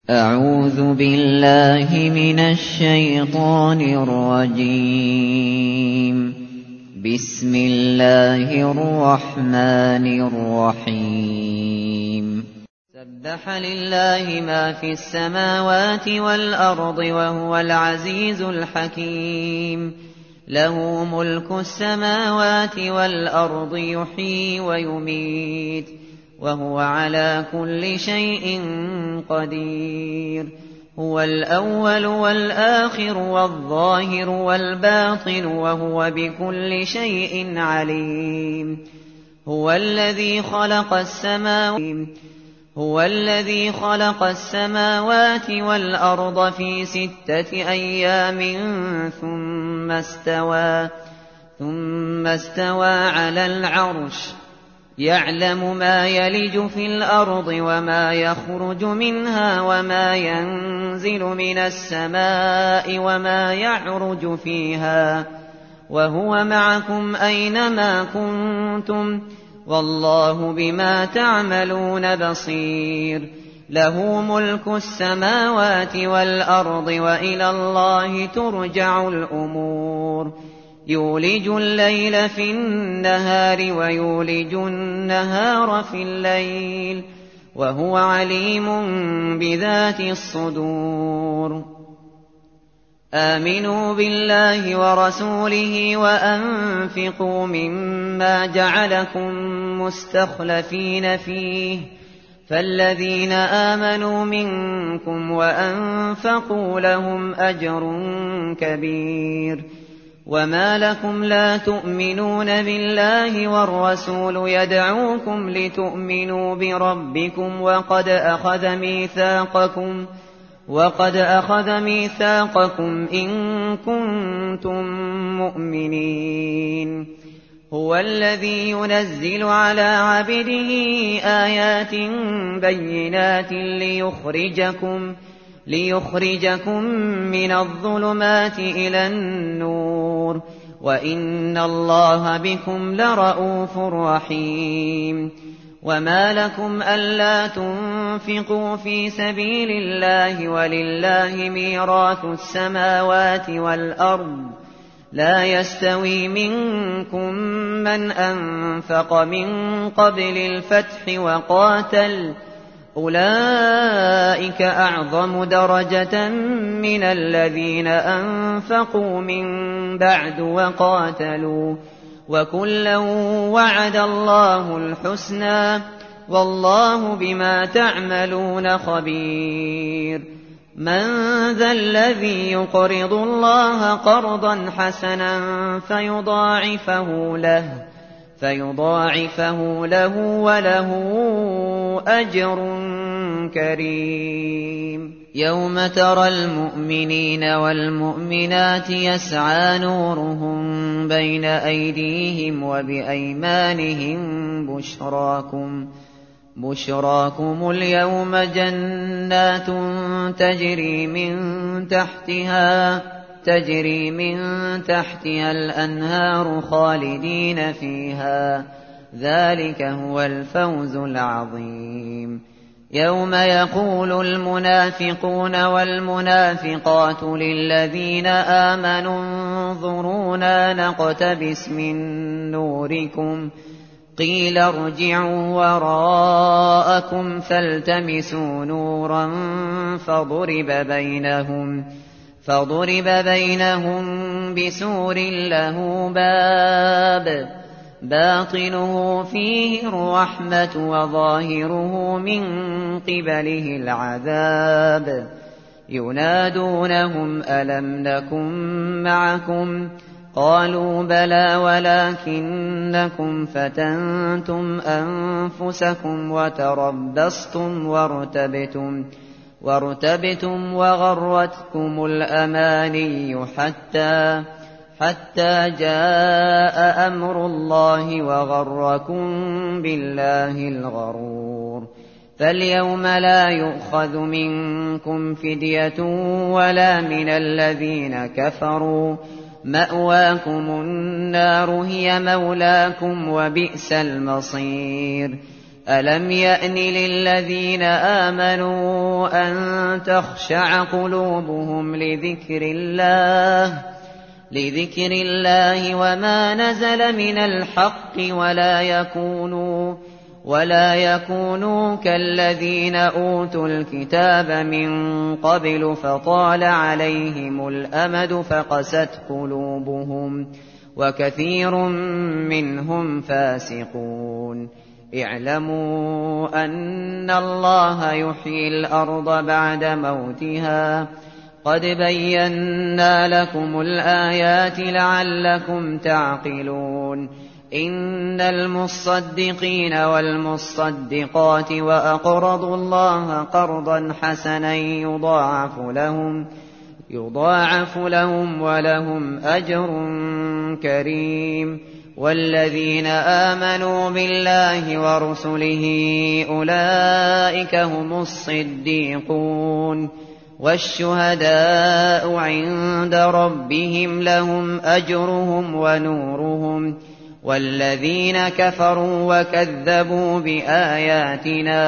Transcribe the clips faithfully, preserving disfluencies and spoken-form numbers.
أعوذ بالله من الشيطان الرجيم. بسم الله الرحمن الرحيم. سبح لله ما في السماوات والأرض وهو العزيز الحكيم. له ملك السماوات والأرض يحيي ويميت وهو على كل شيء قدير. هو الأول والآخر والظاهر والباطن وهو بكل شيء عليم. هو الذي خلق السماوات هو الذي خلق السماوات والأرض في ستة أيام ثم استوى ثم استوى على العرش. يعلم ما يلج في الأرض وما يخرج منها وما ينزل من السماء وما يعرج فيها وهو معكم أينما كنتم والله بما تعملون بصير. له ملك السماوات والأرض وإلى الله ترجع الأمور. يولج الليل في النهار ويولج النهار في الليل وهو عليم بذات الصدور. آمنوا بالله ورسوله وأنفقوا مما جعلكم مستخلفين فيه فالذين آمنوا منكم وأنفقوا لهم أجر كبير. وما لكم لا تؤمنون بالله والرسول يدعوكم لتؤمنوا بربكم وقد أخذ ميثاقكم وقد أخذ ميثاقكم إن كنتم مؤمنين. هو الذي ينزل على عبده آيات بينات ليخرجكم ليخرجكم من الظلمات إلى النور وإن الله بكم لرءوف رحيم. وما لكم ألا تنفقوا في سبيل الله ولله ميراث السماوات والأرض لا يستوي منكم من أنفق من قبل الفتح وقاتل أولئك أعظم درجة من الذين أنفقوا من بعد وقاتلوا وكلا وعد الله الحسنى والله بما تعملون خبير. من ذا الذي يقرض الله قرضا حسنا فيضاعفه له فيضاعفه له وله أجر كريم. يوم ترى المؤمنين والمؤمنات يسعى نورهم بين أيديهم وبأيمانهم بشراكم بشراكم اليوم جنات تجري من تحتها تجري من تحتها الأنهار خالدين فيها ذلك هو الفوز العظيم. يوم يقول المنافقون والمنافقات للذين آمنوا انظرونا نقتبس من نوركم قيل ارجعوا وراءكم فالتمسوا نورا فضرب بينهم فضرب بينهم بسور له باب باطنه فيه الرحمة وظاهره من قبله العذاب. ينادونهم ألم نكن معكم قالوا بلى ولكنكم فتنتم أنفسكم وتربصتم وارتبتم وارتبتم وغرتكم الأماني حتى حتى جاء أمر الله وغركم بالله الغرور. فاليوم لا يؤخذ منكم فدية ولا من الذين كفروا مأواكم النار هي مولاكم وبئس المصير. ألم يأن للذين آمنوا أن تخشع قلوبهم لذكر الله لذكر الله وما نزل من الحق ولا يكونوا ولا يكونوا كالذين أوتوا الكتاب من قبل فطال عليهم الأمد فقست قلوبهم وكثير منهم فاسقون اعلموا أن الله يحيي الأرض بعد موتها قد بينا لكم الآيات لعلكم تعقلون إن المصدقين والمصدقات وأقرضوا الله قرضا حسنا يضاعف لهم يضاعف لهم ولهم أجر كريم والذين آمنوا بالله ورسله أولئك هم الصديقون والشهداء عند ربهم لهم أجرهم ونورهم والذين كفروا وكذبوا بآياتنا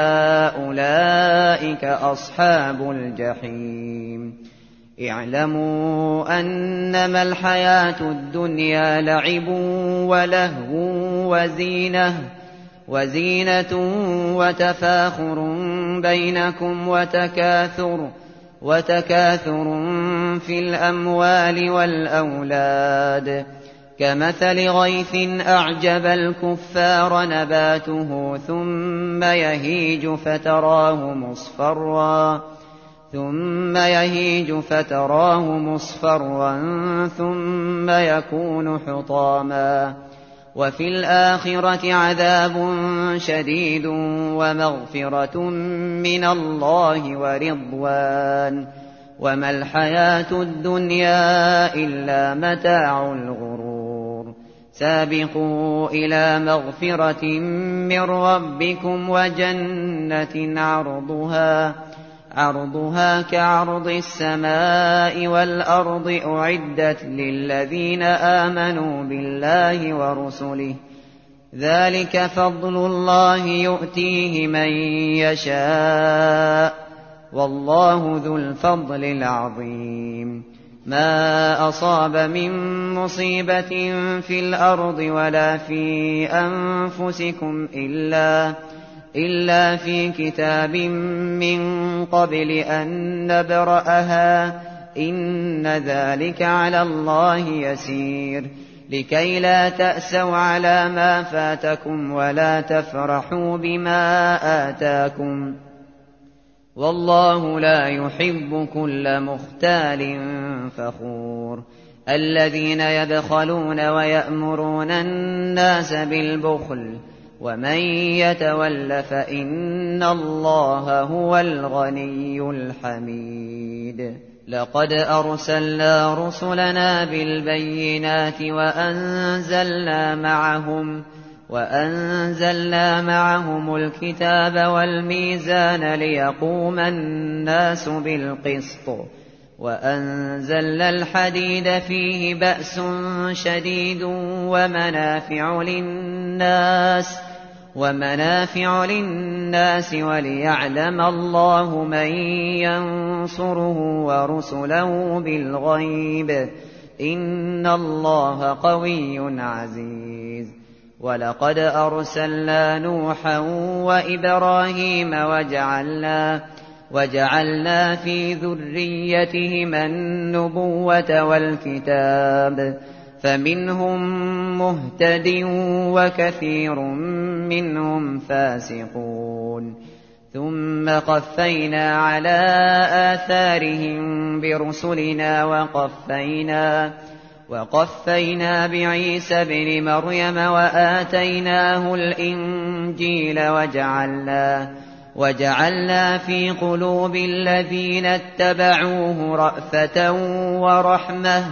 أولئك أصحاب الجحيم اعلموا أنما الحياة الدنيا لعب ولهو وزينة وزينة وتفاخر بينكم وتكاثر وتكاثر في الأموال والأولاد كمثل غيث أعجب الكفار نباته ثم يهيج فتراه مصفرا ثم يهيج فتراه مصفرا ثم يكون حطاما وفي الآخرة عذاب شديد ومغفرة من الله ورضوان وما الحياة الدنيا إلا متاع الغرور سابقوا إلى مغفرة من ربكم وجنة عرضها عرضها كعرض السماء والأرض أعدت للذين آمنوا بالله ورسله ذلك فضل الله يؤتيه من يشاء والله ذو الفضل العظيم ما أصاب من مصيبة في الأرض ولا في أنفسكم إلا إلا في كتاب من قبل أن نبرأها إن ذلك على الله يسير لكي لا تأسوا على ما فاتكم ولا تفرحوا بما آتاكم والله لا يحب كل مختال فخور الذين يبخلون ويأمرون الناس بالبخل ومن يتول فإن الله هو الغني الحميد لقد أرسلنا رسلنا بالبينات وأنزلنا معهم وأنزلنا معهم الكتاب والميزان ليقوم الناس بالقسط وأنزلنا الحديد فيه بأس شديد ومنافع للناس ومنافع للناس وليعلم الله من ينصره ورسله بالغيب إن الله قوي عزيز ولقد أرسلنا نوحا وإبراهيم وجعلنا وجعلنا في ذريتهما النبوة والكتاب فمنهم مهتد وكثير منهم فاسقون ثم قفينا على آثارهم برسلنا وقفينا وقفينا بعيسى ابن مريم وآتيناه الإنجيل وجعلنا وجعلنا في قلوب الذين اتبعوه رأفة ورحمة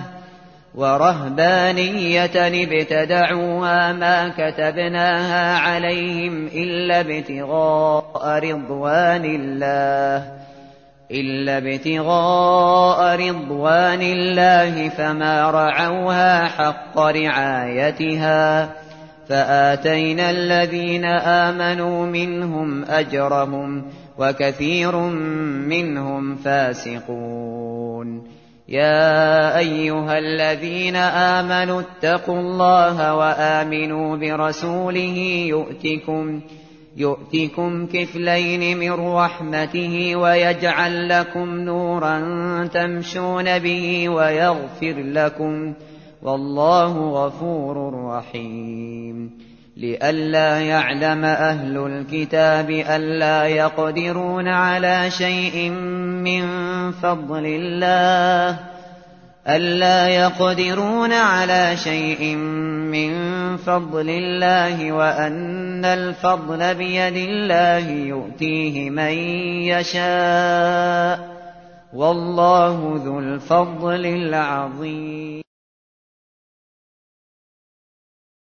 ورهبانية ابتدعوها ما كتبناها عليهم إلا ابتغاء رضوان الله إلا ابتغاء رضوان الله فما رعوها حق رعايتها فآتينا الذين آمنوا منهم أجرهم وكثير منهم فاسقون. يا أيها الذين آمنوا اتقوا الله وآمنوا برسوله يؤتكم يؤتكم كفلين من رحمته ويجعل لكم نورا تمشون به ويغفر لكم والله غفور رحيم. لئلا يعلم أهل الكتاب ألا يقدرون على شيء من فضل الله ألا يقدرون على شيء من فضل الله وأن الفضل بيد الله يؤتيه من يشاء والله ذو الفضل العظيم.